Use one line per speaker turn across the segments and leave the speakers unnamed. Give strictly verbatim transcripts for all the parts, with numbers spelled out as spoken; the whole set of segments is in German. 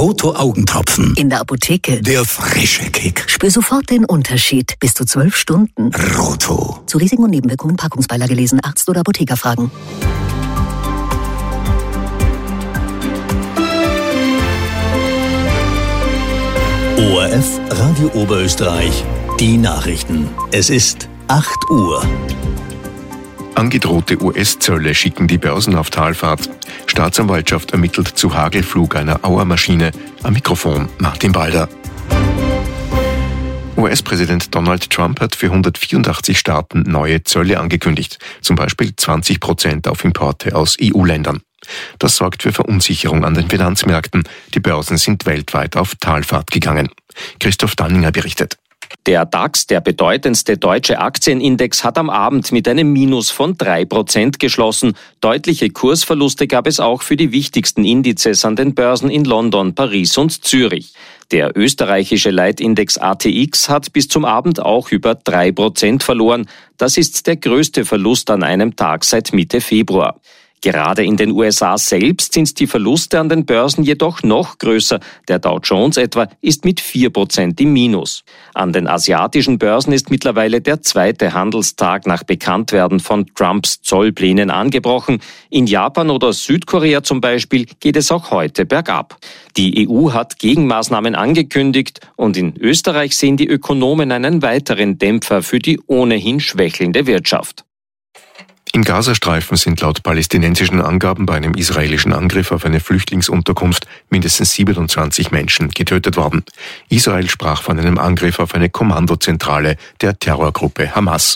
Roto Augentropfen.
In der Apotheke.
Der frische Kick.
Spür sofort den Unterschied. Bis zu zwölf Stunden.
Roto.
Zu Risiken und Nebenwirkungen Packungsbeilage lesen, Arzt oder Apotheker fragen.
O R F Radio Oberösterreich, die Nachrichten. Es ist acht Uhr.
Angedrohte U S-Zölle schicken die Börsen auf Talfahrt. Staatsanwaltschaft ermittelt zu Hagelflug einer Auermaschine. Am Mikrofon Martin Balder. U S-Präsident Donald Trump hat für hundertvierundachtzig Staaten neue Zölle angekündigt, zum Beispiel zwanzig Prozent auf Importe aus E U-Ländern. Das sorgt für Verunsicherung an den Finanzmärkten. Die Börsen sind weltweit auf Talfahrt gegangen. Christoph Danninger berichtet.
Der DAX, der bedeutendste deutsche Aktienindex, hat am Abend mit einem Minus von drei Prozent geschlossen. Deutliche Kursverluste gab es auch für die wichtigsten Indizes an den Börsen in London, Paris und Zürich. Der österreichische Leitindex A T X hat bis zum Abend auch über drei Prozent verloren. Das ist der größte Verlust an einem Tag seit Mitte Februar. Gerade in den U S A selbst sind die Verluste an den Börsen jedoch noch größer. Der Dow Jones etwa ist mit vier Prozent im Minus. An den asiatischen Börsen ist mittlerweile der zweite Handelstag nach Bekanntwerden von Trumps Zollplänen angebrochen. In Japan oder Südkorea zum Beispiel geht es auch heute bergab. Die E U hat Gegenmaßnahmen angekündigt und in Österreich sehen die Ökonomen einen weiteren Dämpfer für die ohnehin schwächelnde Wirtschaft.
Im Gazastreifen sind laut palästinensischen Angaben bei einem israelischen Angriff auf eine Flüchtlingsunterkunft mindestens siebenundzwanzig Menschen getötet worden. Israel sprach von einem Angriff auf eine Kommandozentrale der Terrorgruppe Hamas.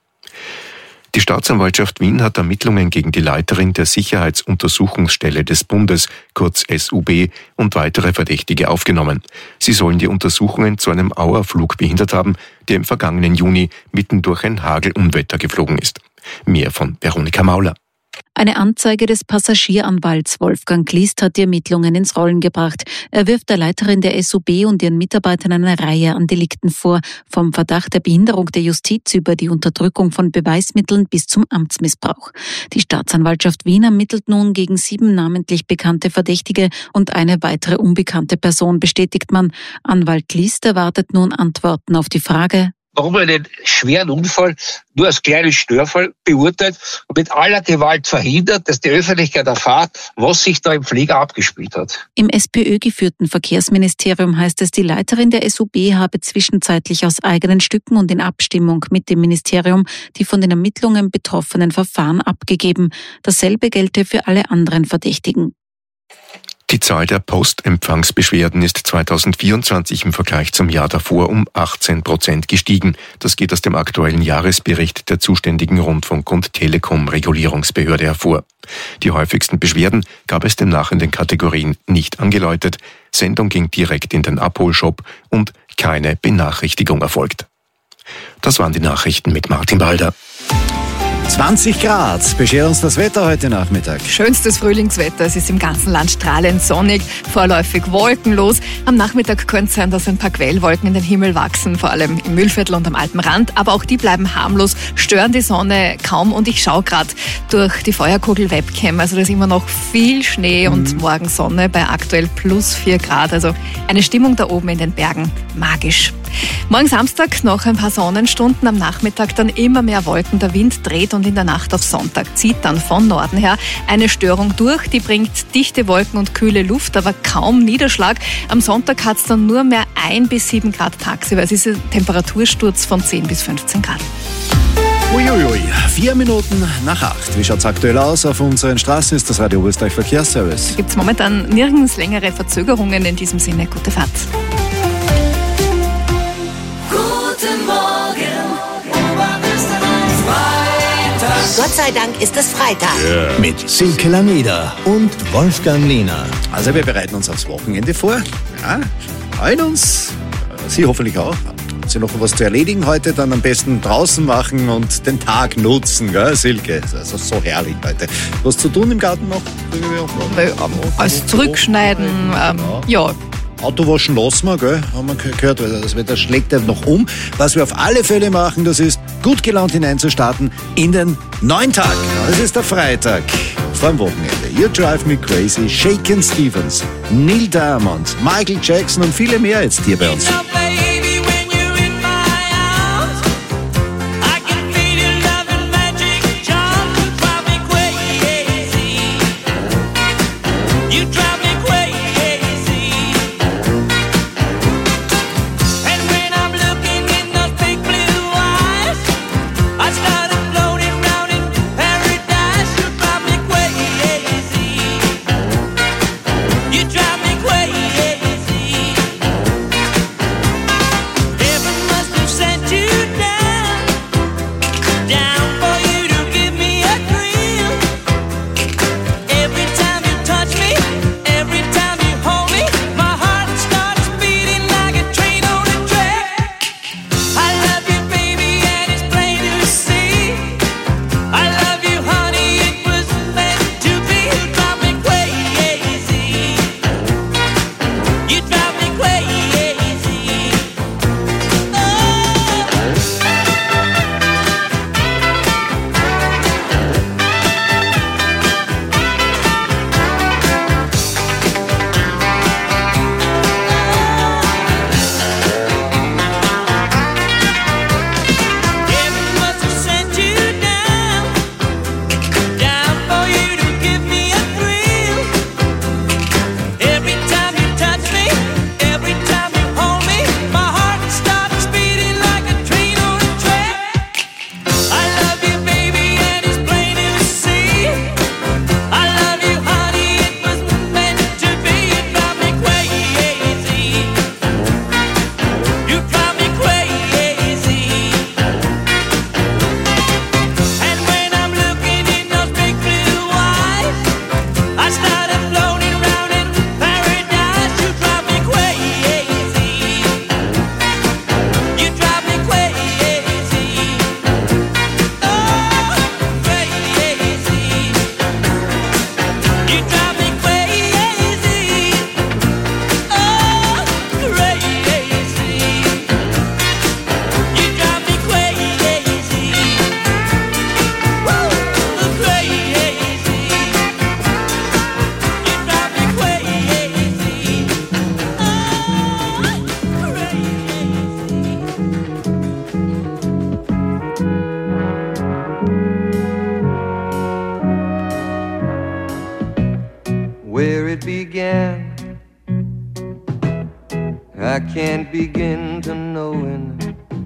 Die Staatsanwaltschaft Wien hat Ermittlungen gegen die Leiterin der Sicherheitsuntersuchungsstelle des Bundes, kurz S U B, und weitere Verdächtige aufgenommen. Sie sollen die Untersuchungen zu einem Auerflug behindert haben, der im vergangenen Juni mitten durch ein Hagelunwetter geflogen ist. Mehr von Veronika Mauler.
Eine Anzeige des Passagieranwalts Wolfgang Glist hat die Ermittlungen ins Rollen gebracht. Er wirft der Leiterin der S U B und ihren Mitarbeitern eine Reihe an Delikten vor, vom Verdacht der Behinderung der Justiz über die Unterdrückung von Beweismitteln bis zum Amtsmissbrauch. Die Staatsanwaltschaft Wien ermittelt nun gegen sieben namentlich bekannte Verdächtige und eine weitere unbekannte Person, bestätigt man. Anwalt Glist erwartet nun Antworten auf die Frage,
warum er einen schweren Unfall nur als kleinen Störfall beurteilt und mit aller Gewalt verhindert, dass die Öffentlichkeit erfahrt, was sich da im Flieger abgespielt hat.
Im SPÖ-geführten Verkehrsministerium heißt es, die Leiterin der S U B habe zwischenzeitlich aus eigenen Stücken und in Abstimmung mit dem Ministerium die von den Ermittlungen betroffenen Verfahren abgegeben. Dasselbe gelte für alle anderen Verdächtigen.
Die Zahl der Postempfangsbeschwerden ist zweitausendvierundzwanzig im Vergleich zum Jahr davor um achtzehn Prozent gestiegen. Das geht aus dem aktuellen Jahresbericht der zuständigen Rundfunk- und Telekom-Regulierungsbehörde hervor. Die häufigsten Beschwerden gab es demnach in den Kategorien nicht angeläutet, Sendung ging direkt in den Abholshop und keine Benachrichtigung erfolgt. Das waren die Nachrichten mit Martin Balder.
zwanzig Grad beschert uns das Wetter heute Nachmittag.
Schönstes Frühlingswetter. Es ist im ganzen Land strahlend sonnig, vorläufig wolkenlos. Am Nachmittag könnte es sein, dass ein paar Quellwolken in den Himmel wachsen, vor allem im Mühlviertel und am Alpenrand. Aber auch die bleiben harmlos, stören die Sonne kaum. Und ich schaue gerade durch die Feuerkugel-Webcam. Also da ist immer noch viel Schnee mhm. und morgen Sonne bei aktuell plus vier Grad. Also eine Stimmung da oben in den Bergen. Magisch. Morgen Samstag noch ein paar Sonnenstunden, am Nachmittag dann immer mehr Wolken. Der Wind dreht und in der Nacht auf Sonntag zieht dann von Norden her eine Störung durch. Die bringt dichte Wolken und kühle Luft, aber kaum Niederschlag. Am Sonntag hat es dann nur mehr ein bis sieben Grad tagsüber. Es ist ein Temperatursturz von zehn bis fünfzehn Grad.
Uiuiui, vier Minuten nach acht. Wie schaut es aktuell aus? Auf unseren Straßen ist das Radio Oberösterreich Verkehrsservice.
Da gibt es momentan nirgends längere Verzögerungen. In diesem Sinne, gute Fahrt.
Gott sei Dank ist es Freitag.
Yeah. Mit Silke Lameda und Wolfgang Lehner.
Also wir bereiten uns aufs Wochenende vor. Ja, freuen uns. Sie hoffentlich auch. Haben Sie noch was zu erledigen heute? Dann am besten draußen machen und den Tag nutzen, gell, Silke? Also so herrlich heute. Was zu tun im Garten noch?
Alles zurückschneiden, ähm, ja.
Autowaschen lassen wir, gell? Haben wir gehört, weil das Wetter schlägt ja noch um. Was wir auf alle Fälle machen, das ist gut gelaunt hineinzustarten in den neuen Tag. Das ist der Freitag. vor dem Wochenende. You Drive Me Crazy, Shakin' Stevens, Neil Diamond, Michael Jackson und viele mehr jetzt hier bei uns.
I can't begin to knowing,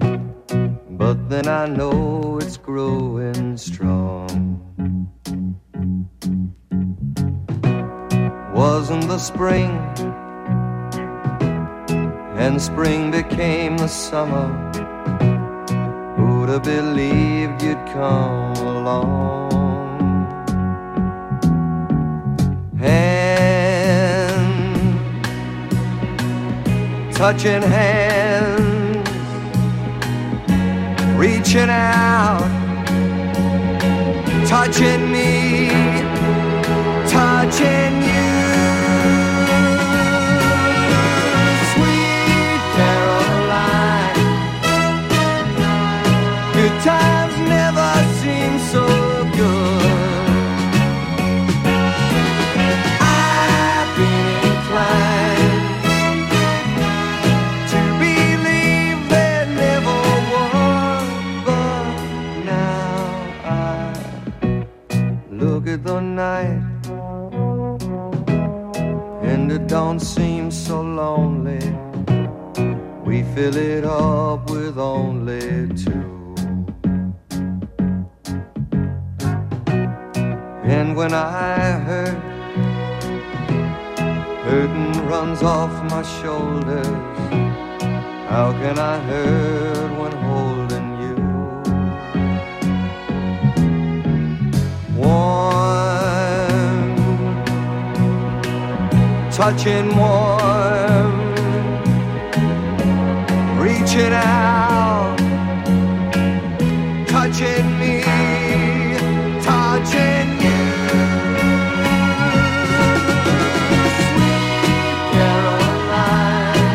but then I know it's growing strong. Wasn't the spring, and spring became the summer. Who'd have believed you'd come along? Touching hands, reaching out, touching me, touching you. Sweet Caroline, good times never seem so good. I've been inclined at the night, and it don't seem so lonely. We fill it up with only two. And when I hurt, hurting runs off my shoulders. How can I hurt when holding you? Warm, touching warm, reaching out, touching me, touching you. Sweet Caroline,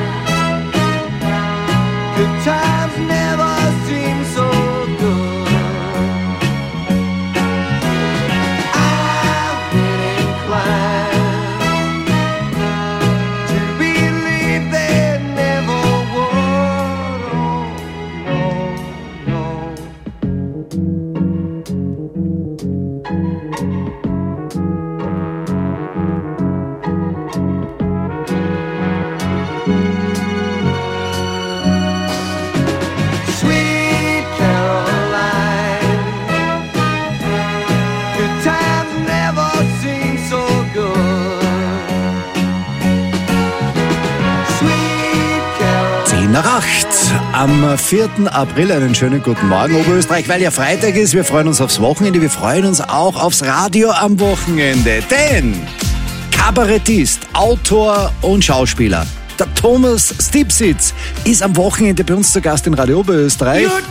good times never seem so good. I've
nach acht. Am vierten April einen schönen guten Morgen Oberösterreich, weil ja Freitag ist. Wir freuen uns aufs Wochenende. Wir freuen uns auch aufs Radio am Wochenende. Denn Kabarettist, Autor und Schauspieler der Thomas Stipsitz ist am Wochenende bei uns zu Gast in Radio Oberösterreich.
Ja,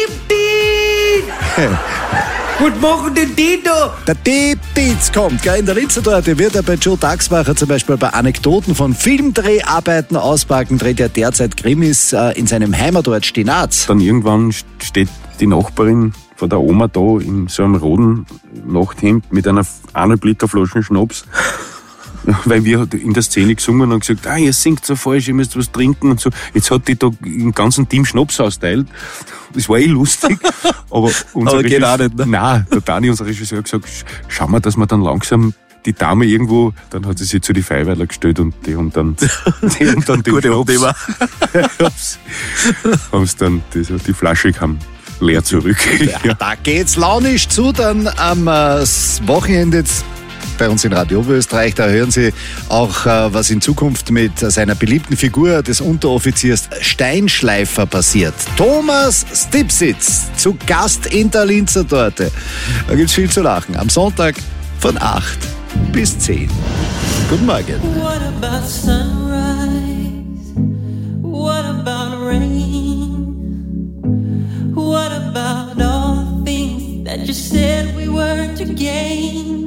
Deep Was machen denn die da?
Der Deepitz kommt, gell? In der Linzer-Torte wird er bei Joe Daxbacher zum Beispiel bei Anekdoten von Filmdreharbeiten auspacken, dreht er derzeit Krimis äh, in seinem Heimatort Stinaz.
Dann irgendwann steht die Nachbarin von der Oma da in so einem roten Nachthemd mit einer eineinhalb Liter Flaschen Schnaps, weil wir in der Szene gesungen und gesagt, ah, ihr singt so falsch, ihr müsst was trinken und so. Jetzt hat die da im ganzen Team Schnaps austeilt. Das war eh lustig. Aber unser
aber geht auch nicht, ne?
Nein, der Dani, unser Regisseur, hat gesagt, schauen wir, dass wir dann langsam die Dame irgendwo, dann hat sie sich zu die Feiweiler gestellt und die haben dann, die haben dann den Schnaps, haben sie dann, die, die Flasche kam leer zurück.
Ja, ja. Da geht's launisch zu, dann am äh, Wochenende jetzt bei uns in Radio Oberösterreich. Da hören Sie auch, äh, was in Zukunft mit seiner beliebten Figur des Unteroffiziers Steinschleifer passiert. Thomas Stipsitz zu Gast in der Linzer Torte. Da gibt's viel zu lachen. Am Sonntag von acht bis zehn. Guten Morgen.
What about sunrise? What about rain? What about all things that you said we were to gain?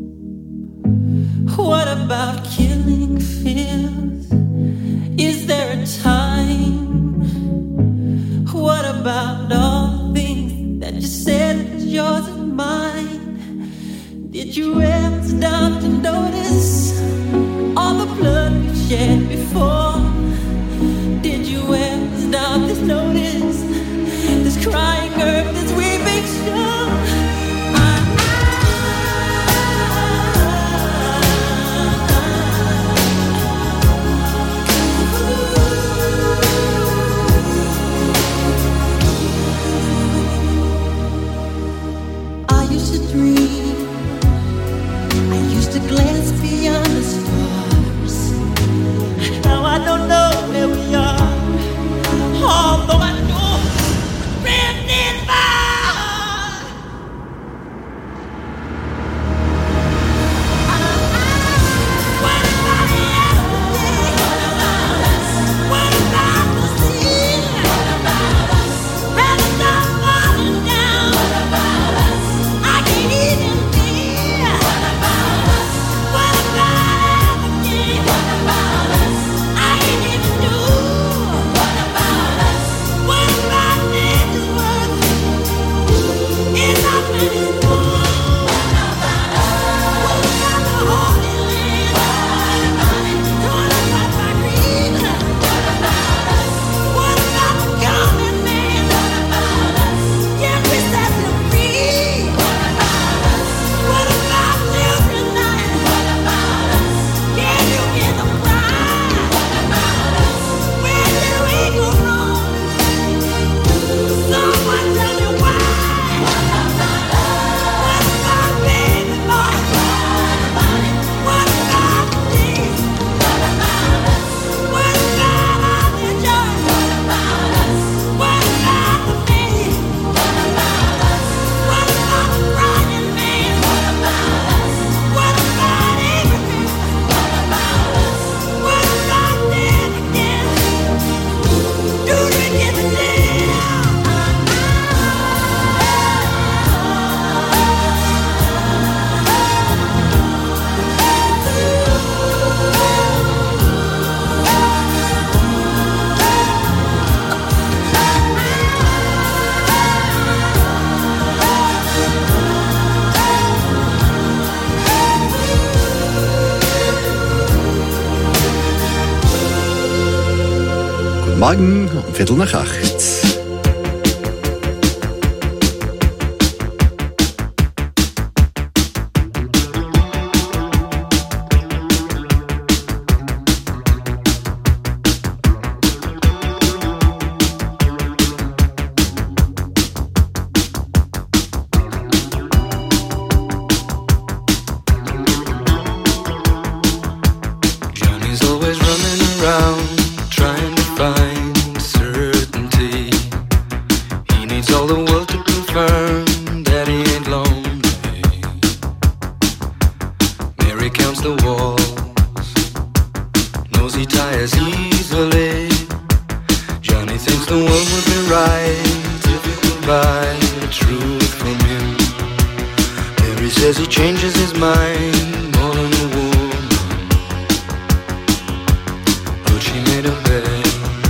What about killing fears? Is there a time? What about all things that you said was yours and mine? Did you ever stop to notice all the blood we shed before? Did you ever stop to notice this crying earth, this weeping shore? Glance beyond the stars. Now I don't know where we are, although I know drifting far. What about yesterday? What about the sea? Rather than falling down, I can't even feel. What about everything? What about us? I ain't even knew. What about us? What about nature's worth? Is our planet small? What about us? What about the Holy Land? What about it? Torn apart by greed. What about us? What about the common man? What about us? Can't we set them free? What about us? What about children dying? What about us? Can you hear them cry? What about us? Where did we go wrong? Someone tell me why. What about us? What about baby boy? What about it? What about the days? What about us? What about all the joy? What about us? What about the pain? What about us? What about the crying man? What about us? What about everything? What about us? What about dead again? Do we get the deal?
Guten Morgen, um Viertel nach acht.
Johnny's always running around trying to find knows he tires easily. Johnny thinks the world would be right if he could buy the truth from him. Mary says he changes his mind more than a woman, but she made a bet,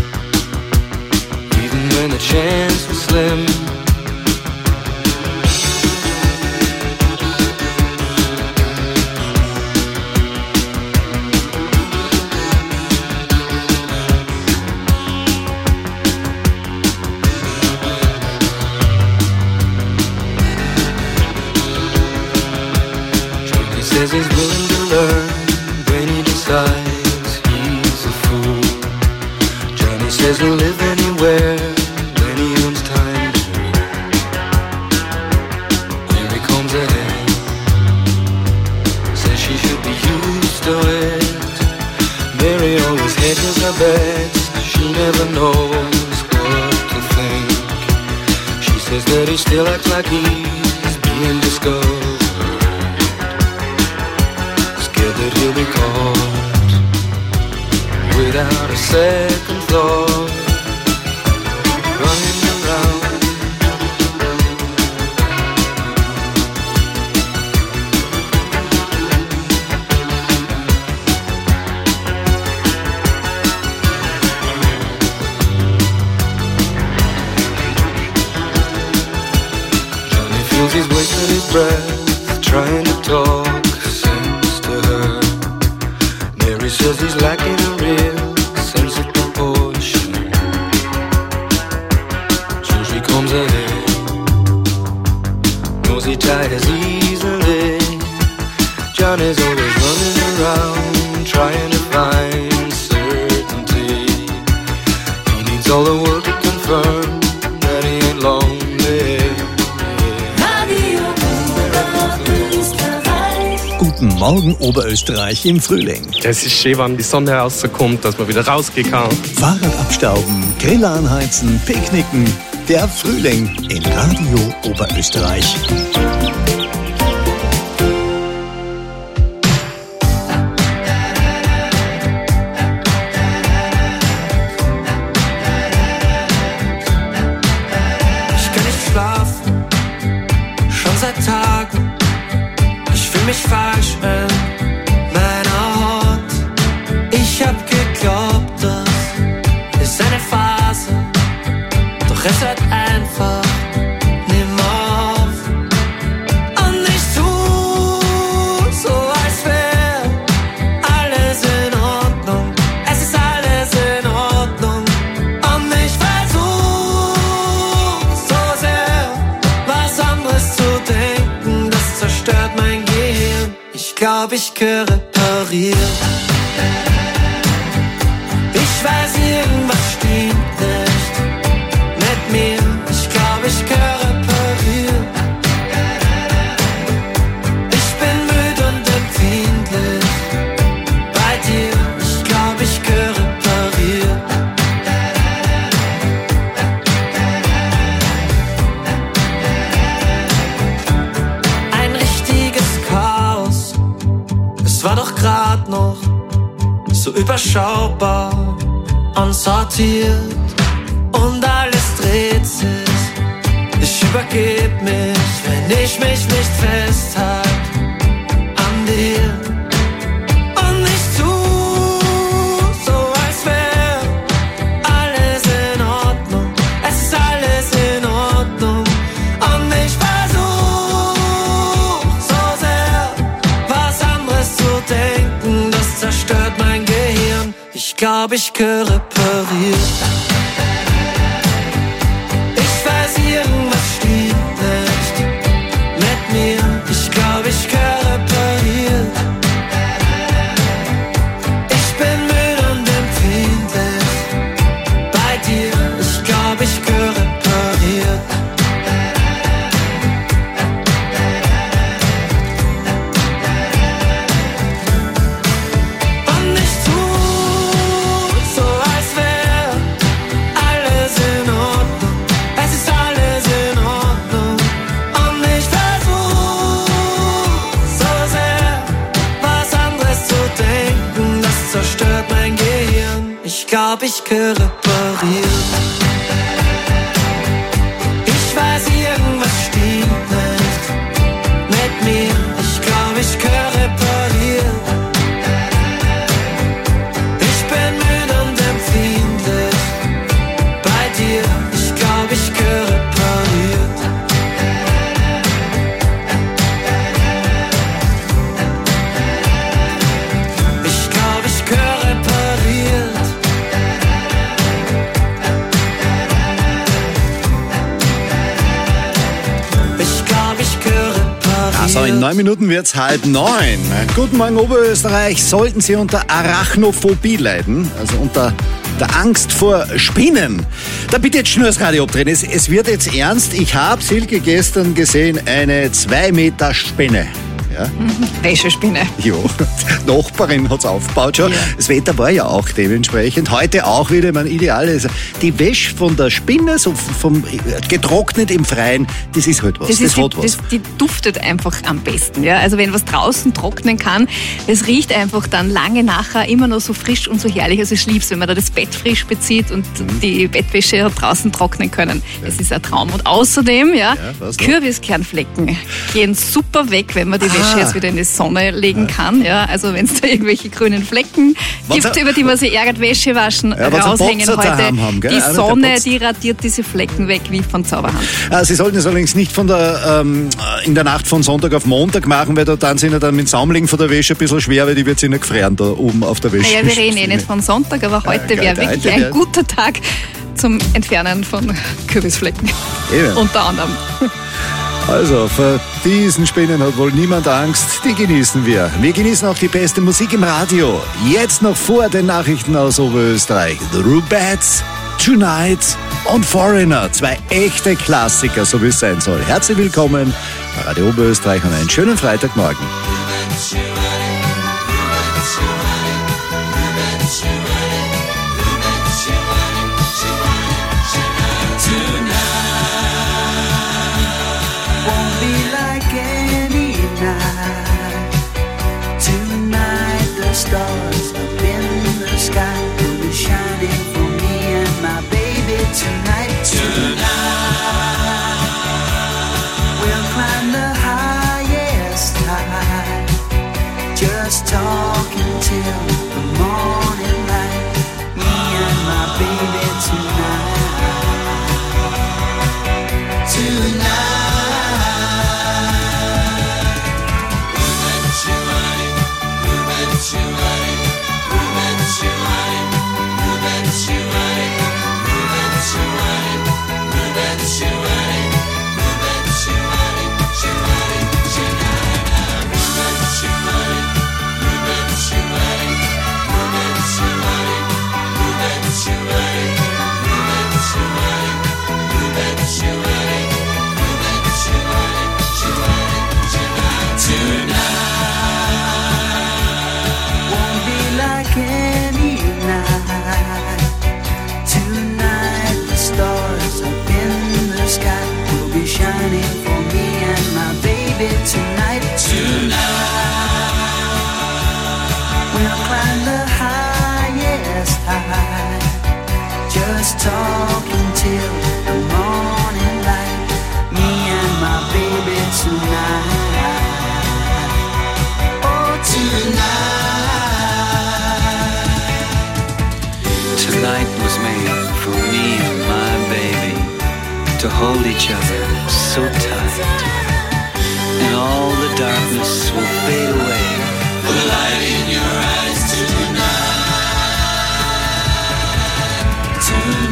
even when the chance was slim. Says he's willing to learn when he decides he's a fool. Johnny says he'll live anywhere when he owns time to. Here he comes ahead, says she should be used to it. Mary always hedges her bets, she never knows what to think. She says that he still acts like he's being discovered, that he'll be caught without a second thought, running around. Johnny feels he's wasted his breath trying to talk says he's lacking a real sense of proportion. So she comes ahead, knows he tires easily. Johnny's always running around trying to find certainty. He needs all the world to confirm that he ain't lonely.
Guten Morgen Oberösterreich im Frühling.
Es ist schön, wenn die Sonne rauskommt, dass man wieder rausgehen kann.
Fahrrad abstauben, Grill anheizen, picknicken. Der Frühling in Radio Oberösterreich.
Ich kann nicht schlafen, schon seit Tagen. Ich fühl mich falsch in meiner Haut. Ich hab geglaubt, das ist eine Phase, doch es hört einfach nimmer auf. Und ich tu so, als wär alles in Ordnung. Es ist alles in Ordnung. Und ich versuch so sehr, was anderes zu denken, das zerstört mein Gehirn. Ich glaub, ich gehöre repariert. Ich weiß, irgendwas stimmt nicht mit mir. Ich glaub, ich gehöre repariert. Ich bin müde und empfindlich bei dir. Ich glaub, ich gehöre repariert. Ein richtiges Chaos. Es war doch grad noch so überschaubar und sortiert. Und alles dreht sich. Ich übergeb mich, wenn ich mich nicht festhalte an dir. Und ich tu so, als wär alles in Ordnung. Es ist alles in Ordnung. Und ich versuch so sehr, was anderes zu denken, das zerstört mein Gehirn. Ich glaub, ich gehöre repariert. Ich weiß, irgendwas stimmt nicht mit mir. Ich glaub, ich gehöre repariert. Ich bin müde und empfindlich bei dir. Ich glaub, ich gehöre repariert. Und ich tu so, als wär alles in Ordnung. Es ist alles in glaub, ich gehöre repariert. Ich weiß, irgendwas stimmt nicht mit mir. Ich glaub, ich gehöre repariert. Ich bin müde und empfindlich bei dir. Ich glaub, ich gehöre repariert. Ich glaub, ich gehöre repariert. Ich glaub, ich gehöre repariert.
Also in neun Minuten wird's halb neun. Guten Morgen Oberösterreich. Sollten Sie unter Arachnophobie leiden, also unter der Angst vor Spinnen, dann bitte jetzt schnell das Radio abdrehen. Es, es wird jetzt ernst. Ich habe, Silke, gestern gesehen, eine zwei Meter Spinne. Ja?
Wäschespinne.
Jo, die Nachbarin hat's aufgebaut schon.
Ja.
Das Wetter war ja auch dementsprechend. Heute auch wieder, mein Ideal ist, die Wäsche von der Spinne, so vom, getrocknet im Freien, das ist halt was. Das,
Das, ist
hat
die,
was.
das, die duftet einfach am besten. Ja? Also wenn was draußen trocknen kann, es riecht einfach dann lange nachher immer noch so frisch und so herrlich. Also ich lieb's, wenn man da das Bett frisch bezieht und
Mhm.
die Bettwäsche draußen trocknen können. Das ist ein Traum. Und außerdem, ja,
was noch?
Kürbiskernflecken gehen super weg, wenn man die Wäsche
Ah.
jetzt wieder in die Sonne legen kann. Ja? Also wenn es da irgendwelche grünen Flecken
Wenn's
gibt,
ein-
über die man sich ärgert, Wäsche waschen,
Ja, wenn's ein
raushängen
Boxer
heute.
daheim haben, gell?
Die
Einer, der
Sonne,
putzt.
die radiert diese Flecken weg wie von Zauberhand.
Ah, Sie sollten es allerdings nicht von der, ähm, in der Nacht von Sonntag auf Montag machen, weil da dann sind ja dann mit Saumlegen von der Wäsche ein bisschen schwer, weil die wird sich nicht gefrieren da oben auf der Wäsche.
Naja, wir reden eh nicht von Sonntag, aber heute
Ja,
wäre
geil,
wirklich
heute
ein
wär-
guter Tag zum Entfernen von Kürbisflecken.
Eben.
Unter anderem.
Also, vor diesen Spinnen hat wohl niemand Angst. Die genießen wir. Wir genießen auch die beste Musik im Radio. Jetzt noch vor den Nachrichten aus Oberösterreich. The Rubettes, Tonight und Foreigner. Zwei echte Klassiker, so wie es sein soll. Herzlich willkommen bei Radio Oberösterreich und einen schönen Freitagmorgen.
Won't be like any night. Tonight the stars up in the sky will be shining for me and my baby tonight. Tonight we'll climb the highest high. Just talking till the morning light. Me and my baby tonight. Tonight. Won't be like any night. Tonight the stars up in the sky will be shining for me and my baby tonight. Tonight we'll climb the highest high. Just talking till the morning light. Me and my baby tonight. Oh, tonight.
Tonight was made for me and my baby to hold each other so tight. And all the darkness will fade away. The light in your eyes tonight.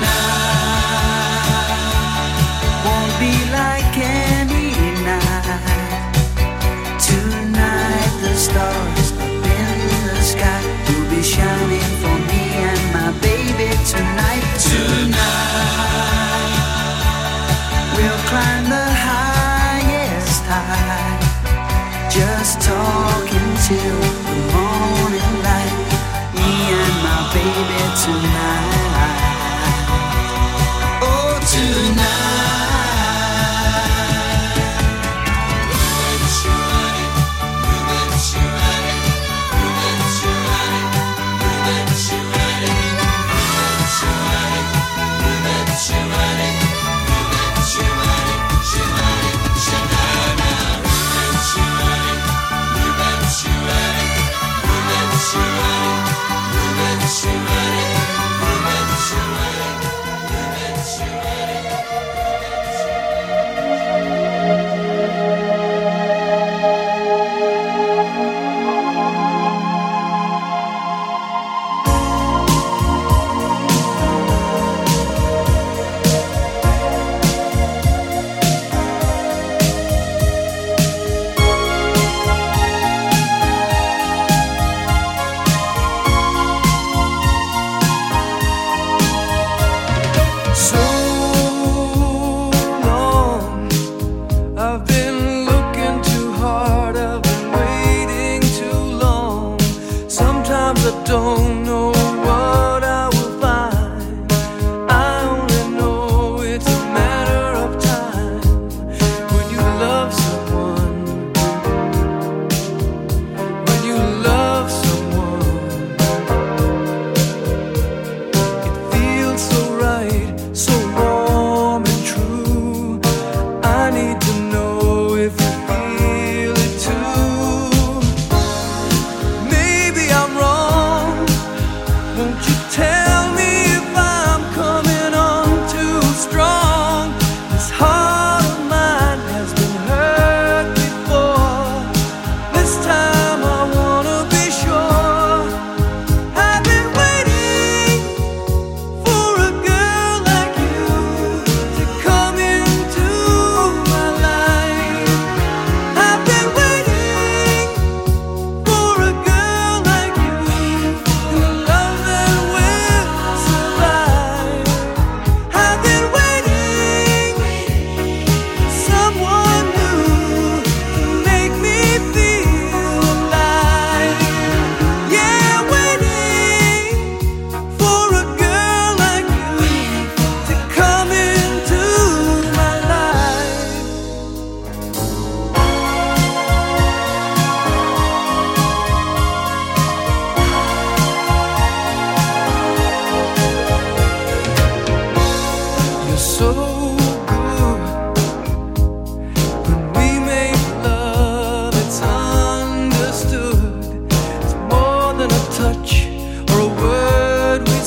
Tonight won't be like any night. Tonight the stars up in the sky will be shining for me and my baby tonight. Tonight we'll climb the highest high. Just talking till the morning light. Me and my baby tonight. Oh, tonight.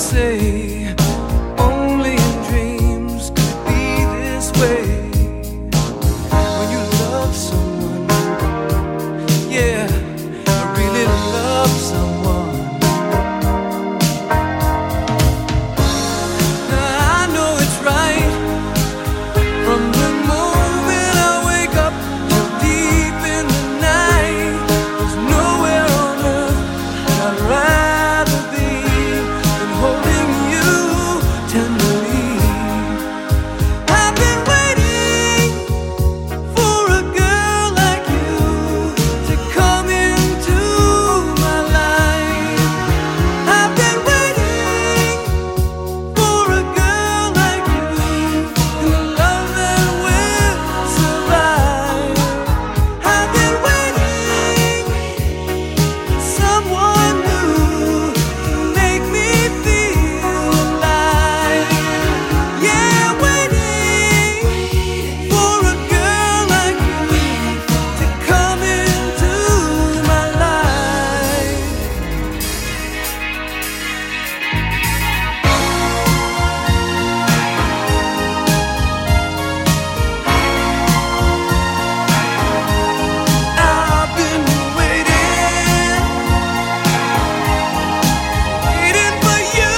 say only in dreams could it be this way. When you love someone, yeah, I really love someone. Now I know it's right from the moment I wake up till deep in the night. There's nowhere on earth that I'd rather be than holding you tenderly. I've been waiting for a girl like you to come into my life. I've been waiting for a girl like you and a love that will survive. I've been waiting for someone new to make me feel alive. Yeah, waiting for a girl like you to come into my life. I've been waiting, waiting for you.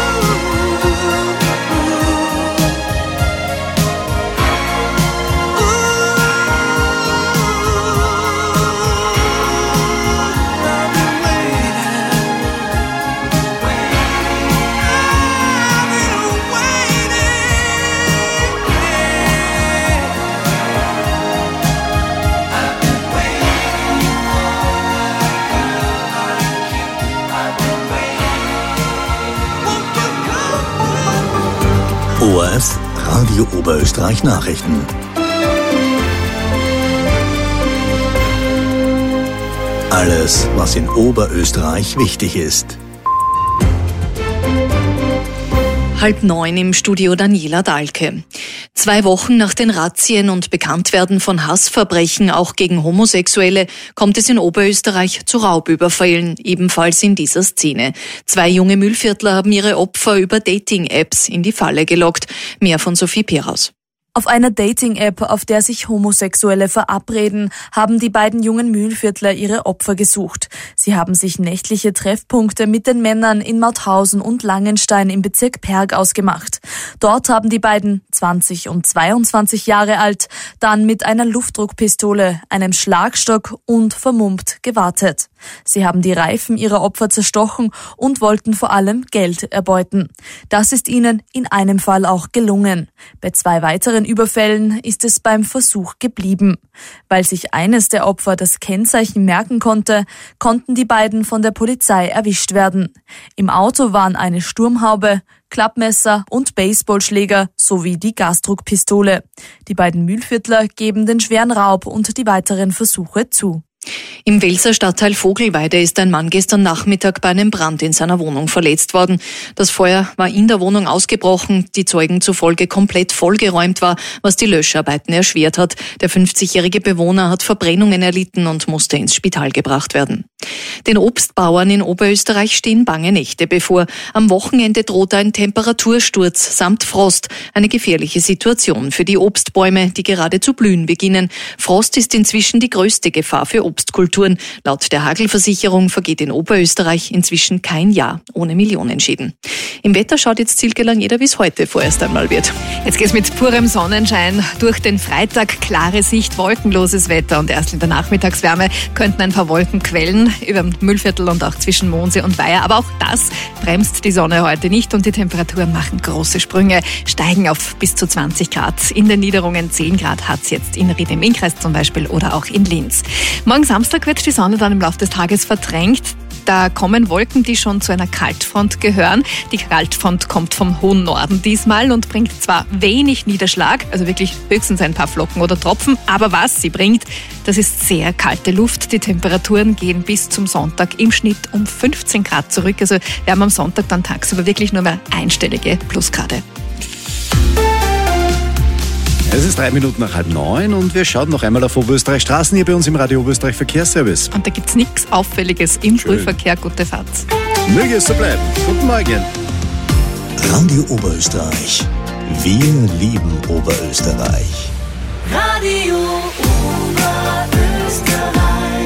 I've been
O R F Radio Oberösterreich Nachrichten. Alles, was in Oberösterreich wichtig ist.
Halb neun im Studio Daniela Dahlke. Zwei Wochen nach den Razzien und Bekanntwerden von Hassverbrechen auch gegen Homosexuelle kommt es in Oberösterreich zu Raubüberfällen, ebenfalls in dieser Szene. Zwei junge Mühlviertler haben ihre Opfer über Dating-Apps in die Falle gelockt. Mehr von Sophie Peraus.
Auf einer Dating-App, auf der sich Homosexuelle verabreden, haben die beiden jungen Mühlviertler ihre Opfer gesucht. Sie haben sich nächtliche Treffpunkte mit den Männern in Mauthausen und Langenstein im Bezirk Perg ausgemacht. Dort haben die beiden, zwanzig und zweiundzwanzig Jahre alt, dann mit einer Luftdruckpistole, einem Schlagstock und vermummt gewartet. Sie haben die Reifen ihrer Opfer zerstochen und wollten vor allem Geld erbeuten. Das ist ihnen in einem Fall auch gelungen. Bei zwei weiteren Überfällen ist es beim Versuch geblieben. Weil sich eines der Opfer das Kennzeichen merken konnte, konnten die beiden von der Polizei erwischt werden. Im Auto waren eine Sturmhaube, Klappmesser und Baseballschläger sowie die Gasdruckpistole. Die beiden Mühlviertler geben den schweren Raub und die weiteren Versuche zu.
Im Welser Stadtteil Vogelweide ist ein Mann gestern Nachmittag bei einem Brand in seiner Wohnung verletzt worden. Das Feuer war in der Wohnung ausgebrochen, die Zeugen zufolge komplett vollgeräumt war, was die Löscharbeiten erschwert hat. Der fünfzigjährige Bewohner hat Verbrennungen erlitten und musste ins Spital gebracht werden. Den Obstbauern in Oberösterreich stehen bange Nächte bevor. Am Wochenende droht ein Temperatursturz samt Frost. Eine gefährliche Situation für die Obstbäume, die gerade zu blühen beginnen. Frost ist inzwischen die größte Gefahr für Obstkulturen. Laut der Hagelversicherung vergeht in Oberösterreich inzwischen kein Jahr ohne Millionenschäden. Im Wetter schaut jetzt Silke Langeder, wie es heute vorerst einmal wird. Jetzt geht's mit purem Sonnenschein durch den Freitag. Klare Sicht, wolkenloses Wetter und erst in der Nachmittagswärme könnten ein paar Wolkenquellen über dem Mühlviertel und auch zwischen Mondsee und Weiher. Aber auch das bremst die Sonne heute nicht und die Temperaturen machen große Sprünge, steigen auf bis zu zwanzig Grad. In den Niederungen zehn Grad hat's jetzt in Ried im Innkreis zum Beispiel oder auch in Linz. Morgen Samstag wird die Sonne dann im Laufe des Tages verdrängt. Da kommen Wolken, die schon zu einer Kaltfront gehören. Die Kaltfront kommt vom hohen Norden diesmal und bringt zwar wenig Niederschlag, also wirklich höchstens ein paar Flocken oder Tropfen, aber was sie bringt, das ist sehr kalte Luft. Die Temperaturen gehen bis zum Sonntag im Schnitt um fünfzehn Grad zurück. Also wir haben am Sonntag dann tagsüber wirklich nur mehr einstellige Plusgrade.
Es ist drei Minuten nach halb neun und wir schauen noch einmal auf Oberösterreich Straßen hier bei uns im Radio Oberösterreich Verkehrsservice.
Und da gibt's nichts Auffälliges im
Schön.
Frühverkehr. Gute Fahrt.
Möge es so bleiben. Guten Morgen.
Radio Oberösterreich. Wir lieben Oberösterreich.
Radio Oberösterreich.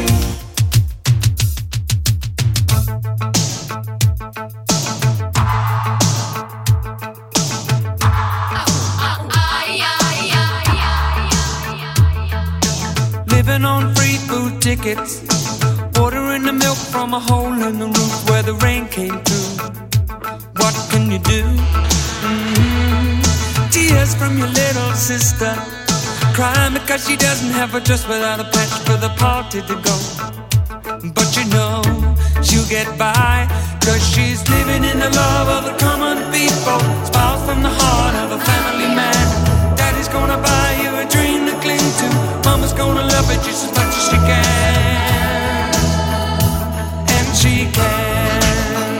Living on free food tickets, watering the milk from a hole in the roof where the rain came through. What can you do? Mm-hmm. Tears from your little sister, crying because she doesn't have a dress without a patch for the party to go. But you know she'll get by, cause she's living in the love of the common people. Smiles from the heart of a family man. Daddy's gonna buy you a dream to cling to. Mama's gonna love it just as much as she can. And she can.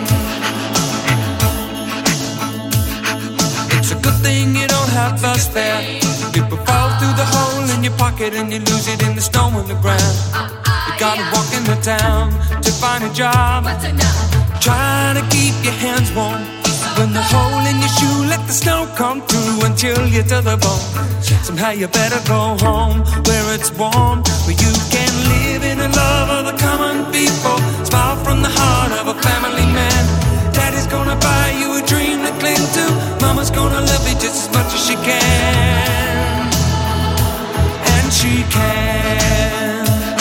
It's a good thing you don't have bus fare. People fall through the hole in your pocket and you lose it in the snow on the ground. You gotta walk in the town to find a job, trying to keep your hands warm. When the hole in your shoe, let the snow come through and chill you to the bone. Somehow you better go home where it's warm, where you can live in the love of the common people. Smile from the heart of a family man. Daddy's gonna buy you a dream to cling to. Mama's gonna love you just as much as she can. And she can.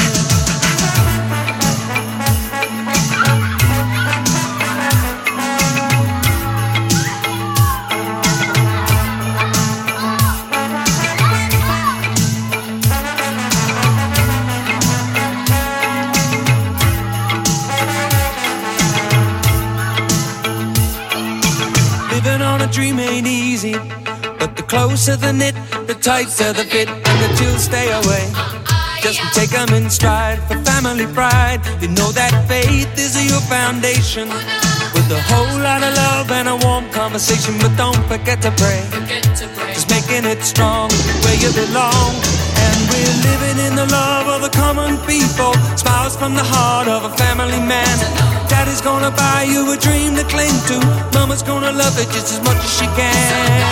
Dream ain't easy, but the closer the knit, the tighter the fit, and the chills stay away. Just take them in stride for family pride. You know that faith is your foundation, with a whole lot of love and a warm conversation. But don't forget to pray, just making it strong where you belong. And we're living in the love of the common people. Smiles from the heart of a family man. Daddy's gonna buy you a dream to cling to. Mama's gonna love it just as much as she can.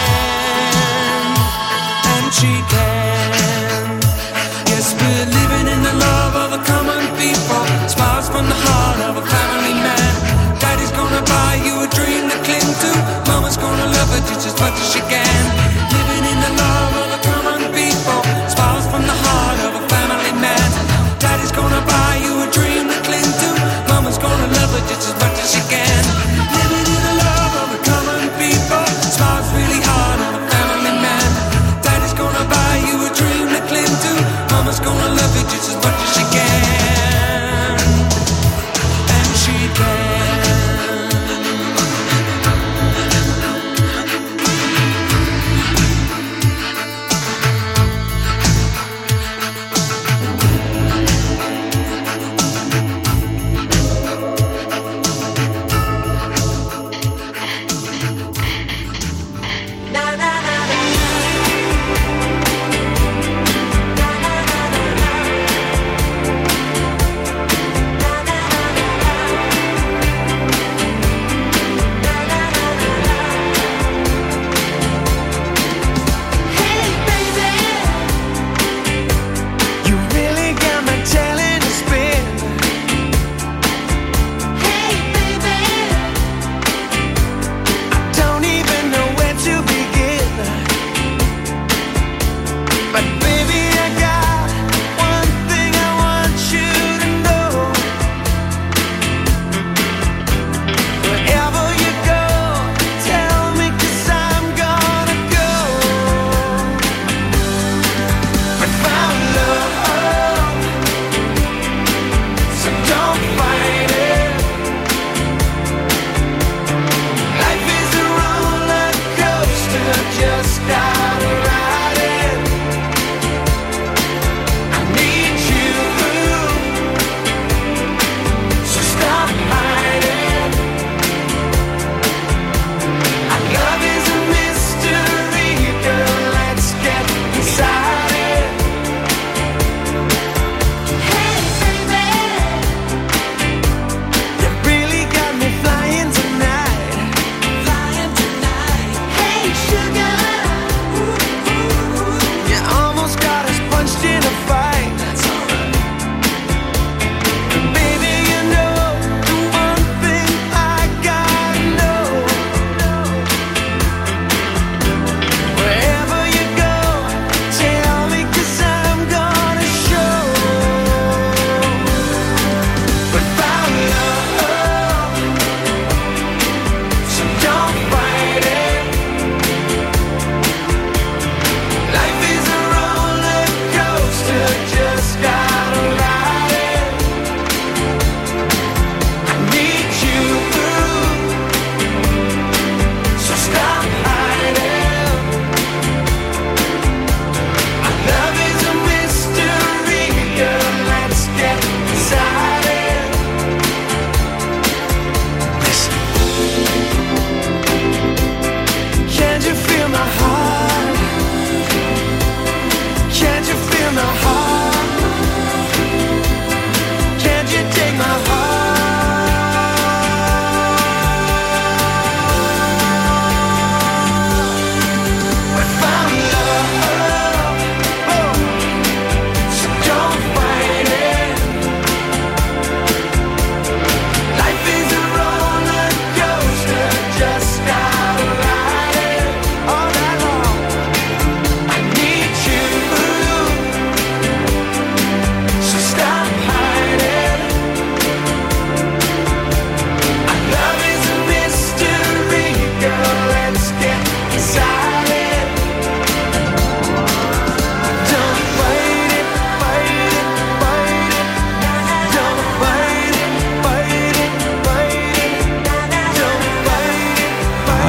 And she can. Yes, we're living in the love of the common people. Smiles from the heart of a family man. Daddy's gonna buy you a dream to cling to. Mama's gonna love it just as much as she can. Living in the love of the common people. Smiles from the heart of a family man. Daddy's gonna buy you a dream to cling to. Mama's gonna love it just as much as she can. Living in the love of the common people. Smiles really hard on a family man. Daddy's gonna buy you a dream to cling to. Mama's gonna love it just as much as she can. And she can.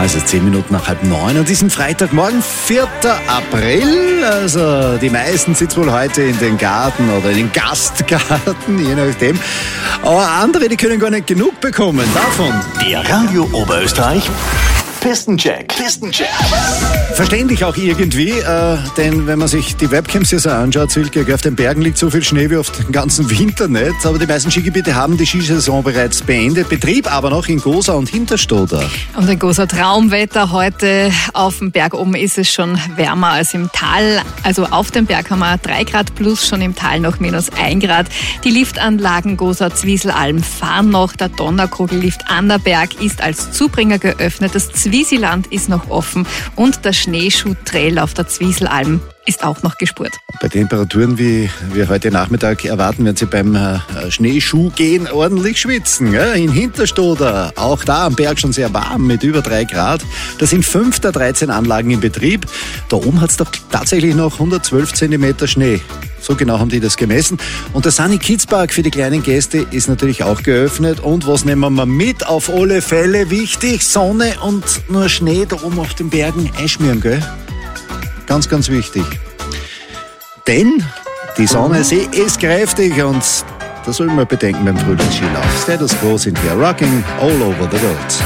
Ja, es ist zehn Minuten nach halb neun und diesen Freitagmorgen, vierter April. Also die meisten sitzen wohl heute in den Garten oder in den Gastgarten, je nachdem. Aber andere, die können gar nicht genug bekommen davon.
Der Radio Oberösterreich Pistencheck. Pistencheck.
Verständlich auch irgendwie, äh, denn wenn man sich die Webcams hier so anschaut, Silke, auf den Bergen liegt so viel Schnee wie auf den ganzen Winter nicht. Aber die meisten Skigebiete haben die Skisaison bereits beendet. Betrieb aber noch in Gosa und Hinterstoder.
Und in Gosa Traumwetter. Heute auf dem Berg oben ist es schon wärmer als im Tal. Also auf dem Berg haben wir drei Grad plus, schon im Tal noch minus ein Grad. Die Liftanlagen Gosa Zwieselalm fahren noch. Der Donnerkugellift Annaberg ist als Zubringer geöffnet. Das Zwiesiland ist noch offen und der Schneeschuhtrail auf der Zwieselalm ist auch noch gespurt.
Bei Temperaturen, wie wir heute Nachmittag erwarten, werden Sie beim äh, Schneeschuhgehen ordentlich schwitzen. Gell? In Hinterstoder, auch da am Berg schon sehr warm mit über drei Grad. Da sind fünf der dreizehn Anlagen in Betrieb. Da oben hat es doch tatsächlich noch hundertzwölf Zentimeter Schnee. So genau haben die das gemessen. Und der Sunny Kids Park für die kleinen Gäste ist natürlich auch geöffnet. Und was nehmen wir mit? Auf alle Fälle wichtig, Sonne und nur Schnee da oben auf den Bergen einschmieren, gell? Ganz, ganz wichtig. Denn die Sonne, sie ist kräftig und das soll man bedenken beim Frühlingsskilauf. Status Quo sind hier, rocking all over the world.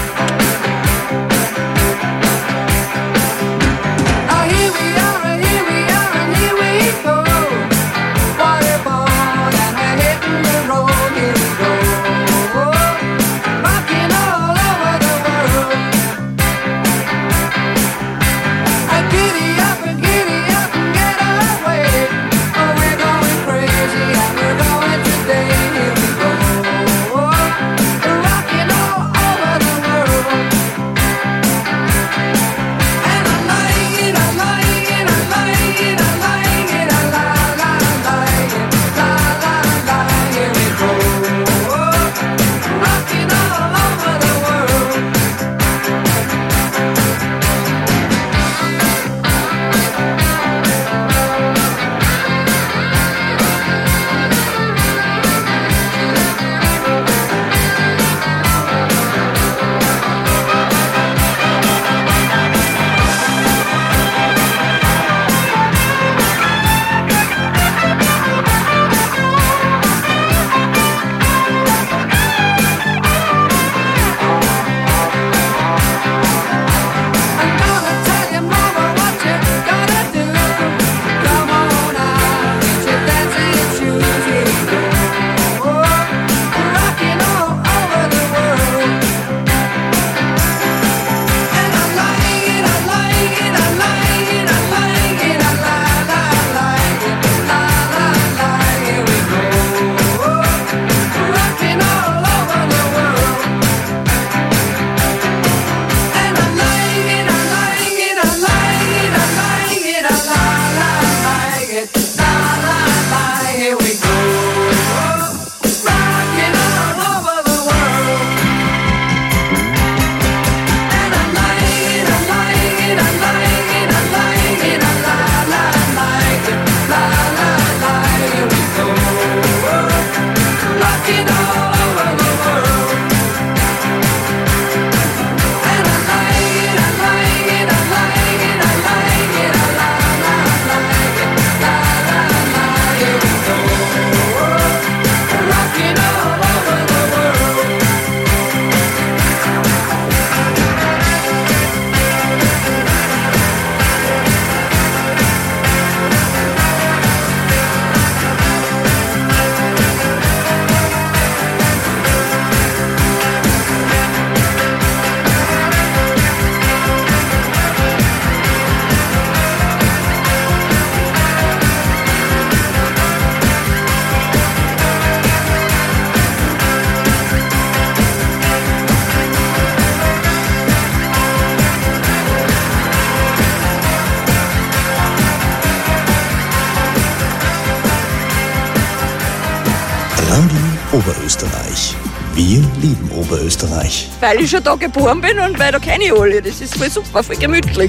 Oberösterreich. Wir lieben Oberösterreich.
Weil ich schon da geboren bin und weil da kenne ich alle. Das ist voll super, voll gemütlich.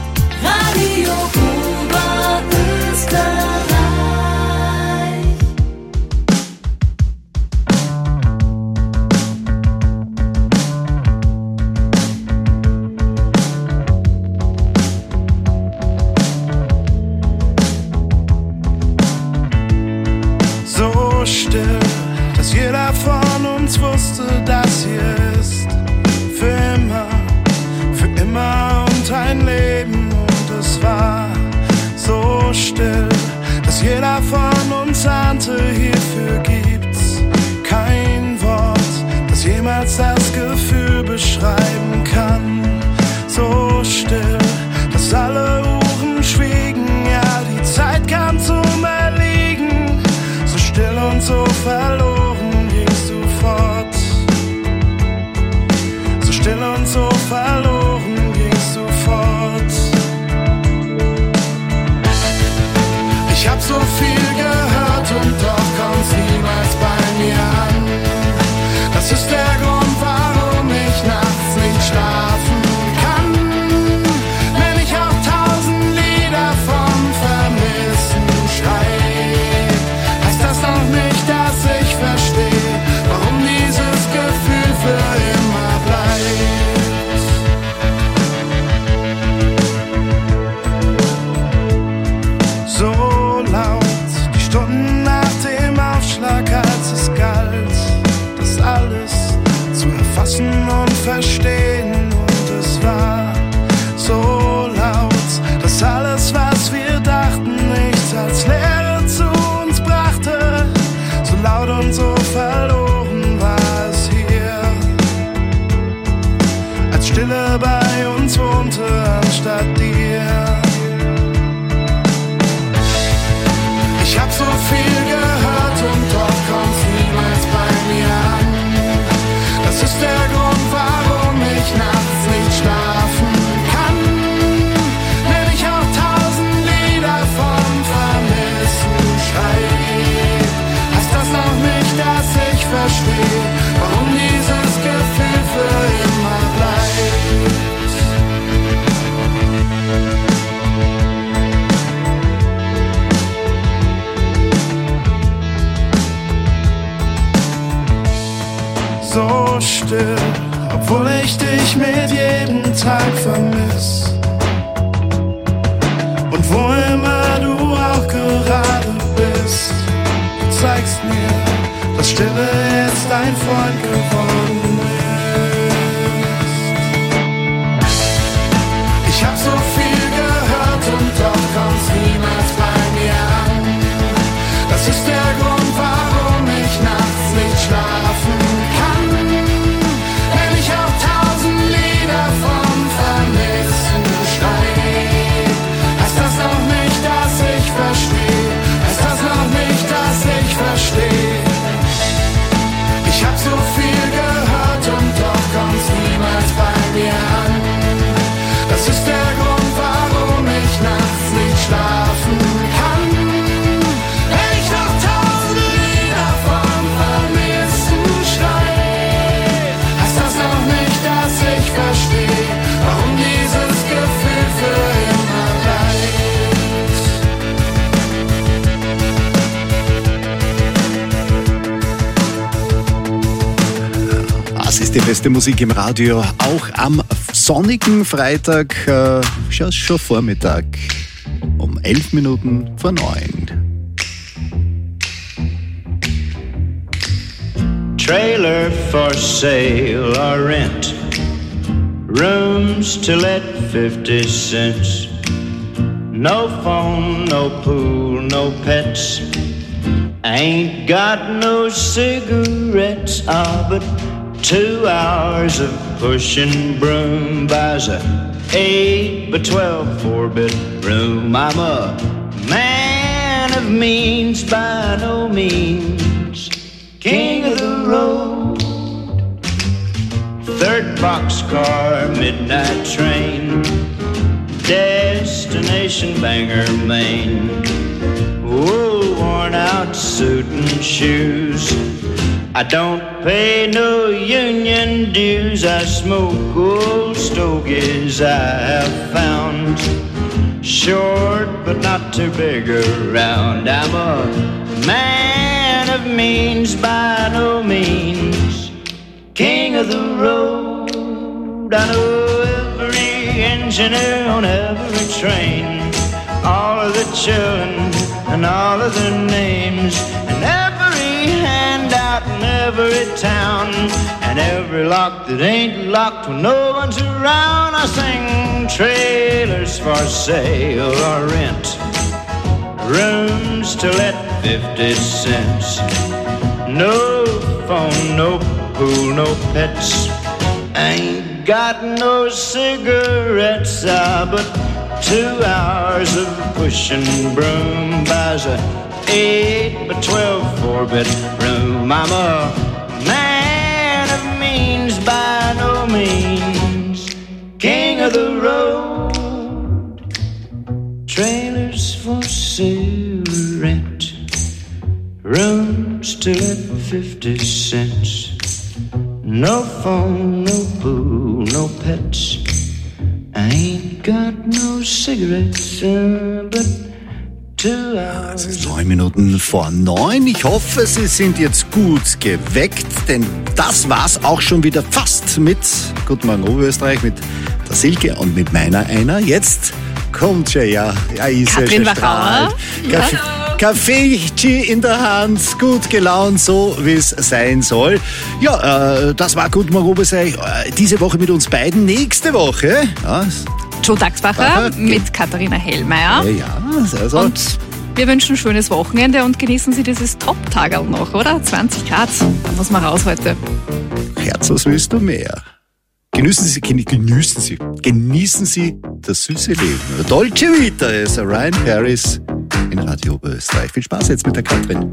Radio Oberösterreich.
Stille bei uns wohnte anstatt dir. Ich hab so viel gehört und doch kommst niemals bei mir an. Das ist der Grund, warum ich nachts nicht schlafen kann. Wenn ich auch tausend Lieder vom Vermissen schreib, heißt das noch nicht, dass ich verstehe, warum dieses Gefühl für immer bleibt. So still, obwohl ich dich mit jedem Tag vermiss. Und wo immer du auch gerade bist, du zeigst mir, dass Stille jetzt dein Freund geworden ist. Ich hab so viel gehört und doch kommst niemals bei mir an. Das ist der Grund, warum ich nachts nicht schlafen kann. Wenn ich auch tausend Lieder vom Vermissen schreib, heißt das noch nicht, dass ich verstehe. Heißt das noch nicht, dass ich verstehe. Ich hab so viel gehört und doch kommst niemals bei mir an. Das ist der Grund, warum ich nachts nicht schlafen kann. Wenn ich noch tausend Lieder vom Vermissen schreib, heißt das noch nicht, dass ich verstehe, warum dieses Gefühl für immer
bleibt. Das ist die beste Musik im Radio, auch am sonnigen Freitag, äh, schon, schon Vormittag, um elf Minuten vor neun.
Trailer for sale or rent, rooms to let fifty cents. No phone, no pool, no pets. Ain't got no cigarettes, ah, but two hours of pushing broom buys a eight by twelve four-bit room. I'm a man of means by no means, king of the road. Third boxcar, midnight train, destination Bangor, Maine. Wool worn out suit and shoes, I don't pay no union dues. I smoke old stogies I have found, short but not too big around. I'm a man of means by no means, king of the road. I know every engineer on every train, all of the children and all of their names, and every handout in every town, and every lock that ain't locked when no one's around. I sing trailers for sale or rent, rooms to let fifty cents. No phone, no pool, no pets. Ain't got no cigarettes, ah, but two hours of pushing broom buys a eight by twelve four-bit room. I'm a man of means by no means, king of the road. Trailers for sale or rent, rooms to let fifty cents. No phone, no pool, no pets. I ain't got no cigarettes, uh, but two hours.
Es ist neun Minuten vor neun. Ich hoffe, Sie sind jetzt gut geweckt, denn das war's auch schon wieder fast mit Guten Morgen Oberösterreich, mit der Silke und mit meiner einer. Jetzt kommt schon, ja, ja, ist ja schon strahlt. Kaffee, Kaffee in der Hand, gut gelaunt, so wie es sein soll. Ja, äh, das war Guten Morgen Oberösterreich. Äh, diese Woche mit uns beiden. Nächste Woche, ja,
Joe Daxbacher mit Katharina Hellmeier.
Ja, ja, also.
Und wir wünschen ein schönes Wochenende und genießen Sie dieses Top-Tagerl noch, oder? zwanzig Grad, da muss man raus heute.
Herz, was willst du mehr? Genießen Sie, genießen Sie, genießen Sie das süße Leben. Dolce Vita ist Ryan Paris in Radio Oberösterreich. Viel Spaß jetzt mit der Katrin.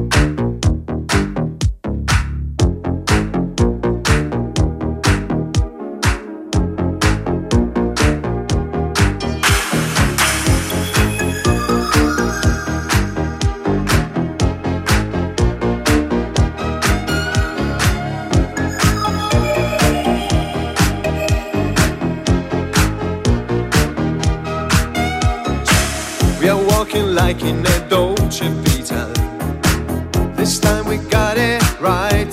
Like in a Dolce Vita, this time we got it right.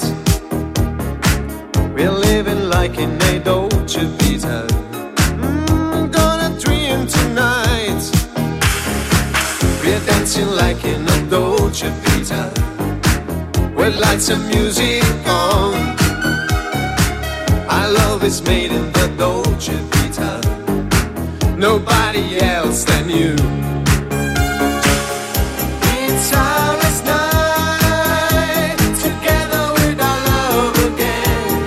We're living like in a Dolce Vita. Mm, gonna dream tonight. We're dancing like in a Dolce Vita, with lights and music on. Our love is made in the Dolce Vita, nobody else than you. Silent night, together with our love again.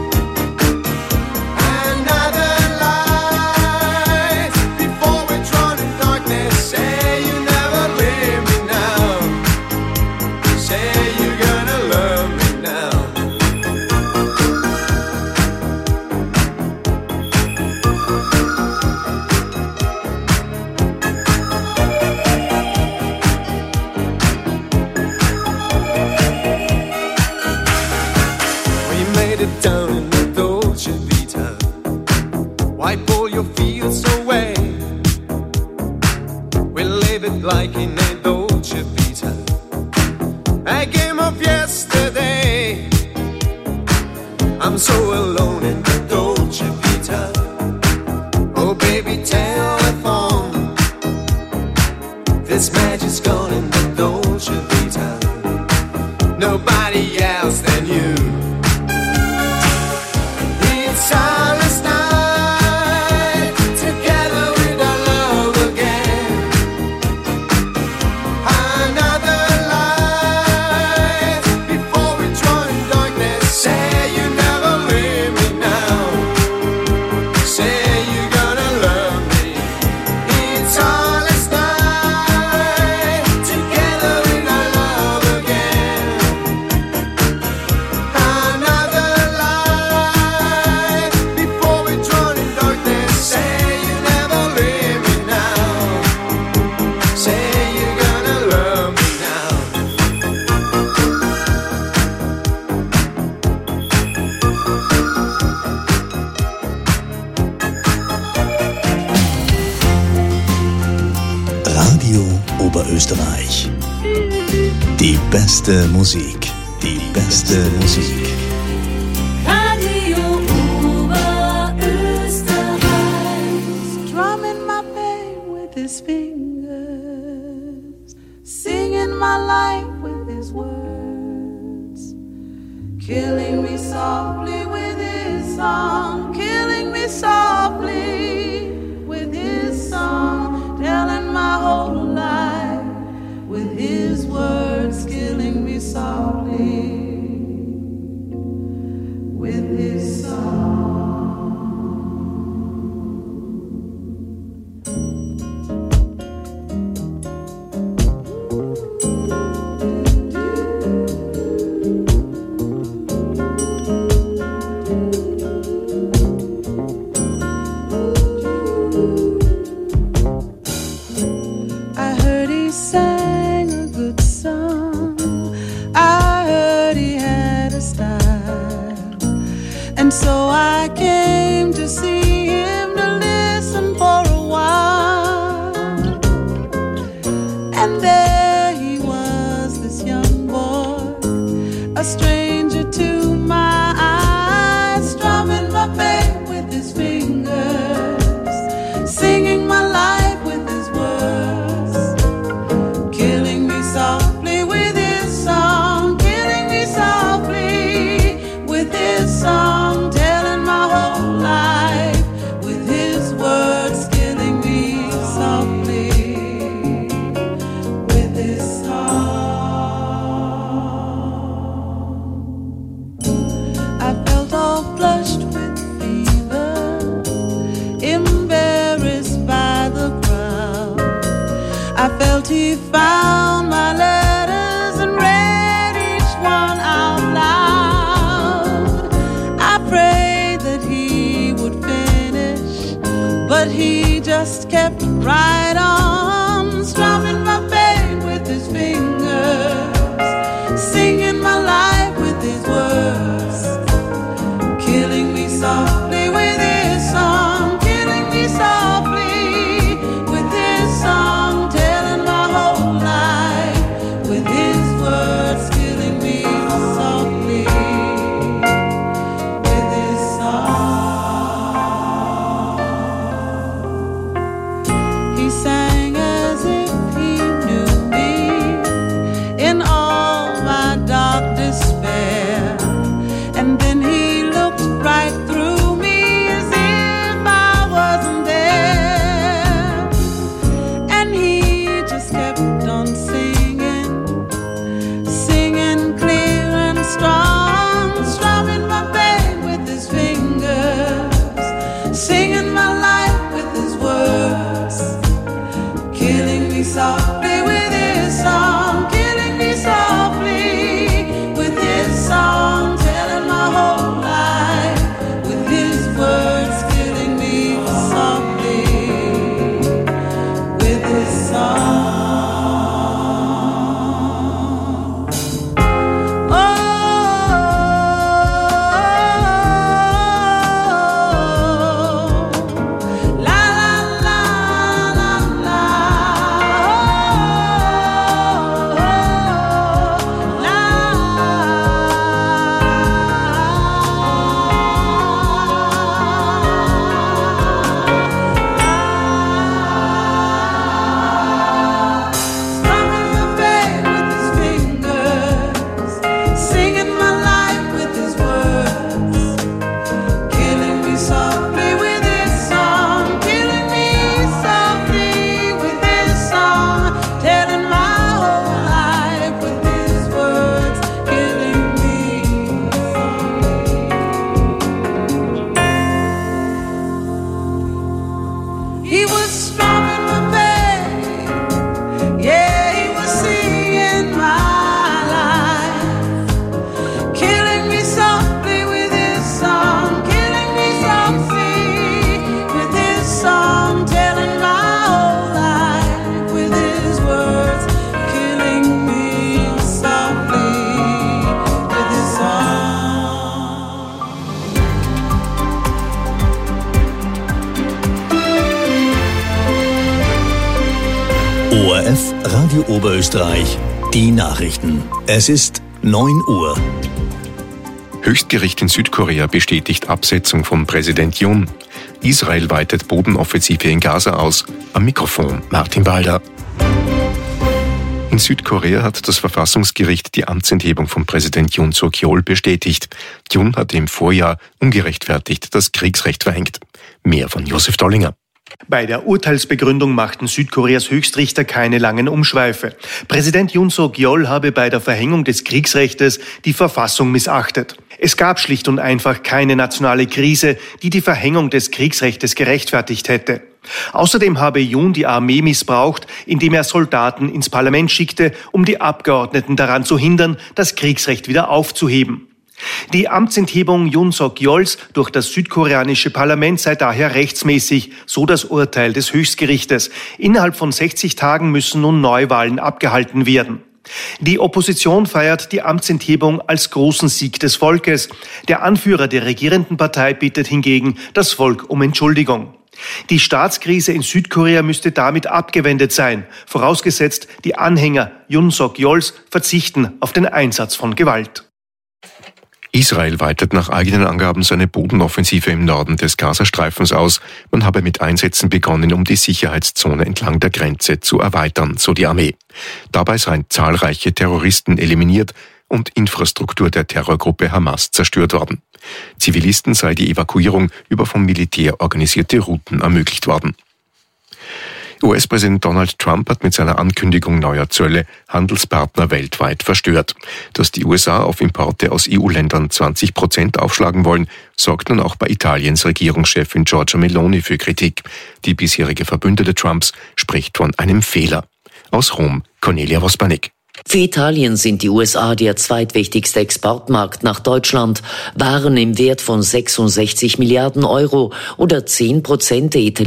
Another light, before we drown in darkness. Say you never leave me now. Say you're gonna love me now. Down in the Dolce Vita, wipe all your fears away. We live it like in a Dolce Vita, a game of yesterday. I'm so alone in the Dolce Vita. Oh baby, telephone, this magic's gone in the Dolce Vita, nobody else than you. Silent night, together with our love again. Another light, before we drown in darkness. Say you never leave me now. Say you're gonna love me. It's silent night, together with our love again. Another light, before we drown in darkness. Say you never leave me now. Say you're gonna love me now.
Radio Oberösterreich. Die beste Musik. Die beste Musik.
Radio Oberösterreich. Drumming my pain with his fingers, singing my life with his words, killing me softly with his song, killing me softly with his song, telling my whole life with his words, killing me softly.
I felt he found my letters and read each one out loud. I prayed that he would finish, but he just kept right on, strumming my pain with his fingers, singing my life with his words, killing me softly with his song, killing me softly with his song, telling my whole life with his words, killing me softly with his song. He sang as if he knew me in all my dark despair, and then he looked right through me as if I wasn't there, and he just kept on singing, singing clear and strong, strumming my pain with his fingers, singing my life with his words, killing me softly with his song, killing me softly with his song, telling my whole life with his words, killing me softly with his song. Oh, la la la la la, oh, la. Strumming my pain with his fingers, singing my life with his words, killing me softly with his song, killing me softly with his song, telling my whole life with his words, killing me softly. He was strumming my pain, yeah, he was singing my life, killing me softly with his song, killing me softly with his song, telling my whole life with his words, killing me softly with his song.
O R F Radio Oberösterreich, die Nachrichten. Es ist neun Uhr.
Höchstgericht in Südkorea bestätigt Absetzung von Präsident Yoon. Israel weitet Bodenoffensive in Gaza aus. Am Mikrofon Martin Walder. In Südkorea hat das Verfassungsgericht die Amtsenthebung von Präsident Yoon Suk-yeol bestätigt. Yoon hatte im Vorjahr ungerechtfertigt das Kriegsrecht verhängt. Mehr von Josef Dollinger.
Bei der Urteilsbegründung machten Südkoreas Höchstrichter keine langen Umschweife. Präsident Yoon Suk-yeol habe bei der Verhängung des Kriegsrechtes die Verfassung missachtet. Es gab schlicht und einfach keine nationale Krise, die die Verhängung des Kriegsrechtes gerechtfertigt hätte. Außerdem habe Yoon die Armee missbraucht, indem er Soldaten ins Parlament schickte, um die Abgeordneten daran zu hindern, das Kriegsrecht wieder aufzuheben. Die Amtsenthebung Yoon Suk-yeols durch das südkoreanische Parlament sei daher rechtsmäßig, so das Urteil des Höchstgerichtes. Innerhalb von sechzig Tagen müssen nun Neuwahlen abgehalten werden. Die Opposition feiert die Amtsenthebung als großen Sieg des Volkes. Der Anführer der regierenden Partei bittet hingegen das Volk um Entschuldigung. Die Staatskrise in Südkorea müsste damit abgewendet sein, vorausgesetzt, die Anhänger Yoon Suk-yeols verzichten auf den Einsatz von Gewalt.
Israel weitet nach eigenen Angaben seine Bodenoffensive im Norden des Gazastreifens aus. Man habe mit Einsätzen begonnen, um die Sicherheitszone entlang der Grenze zu erweitern, so die Armee. Dabei seien zahlreiche Terroristen eliminiert und Infrastruktur der Terrorgruppe Hamas zerstört worden. Zivilisten sei die Evakuierung über vom Militär organisierte Routen ermöglicht worden. U S-Präsident Donald Trump hat mit seiner Ankündigung neuer Zölle Handelspartner weltweit verstört. Dass die U S A auf Importe aus E U-Ländern zwanzig Prozent aufschlagen wollen, sorgt nun auch bei Italiens Regierungschefin Giorgia Meloni für Kritik. Die bisherige Verbündete Trumps spricht von einem Fehler. Aus Rom, Cornelia Wospanek.
Für Italien sind die U S A der zweitwichtigste Exportmarkt nach Deutschland. Waren im Wert von sechsundsechzig Milliarden Euro oder zehn Prozent der italienischen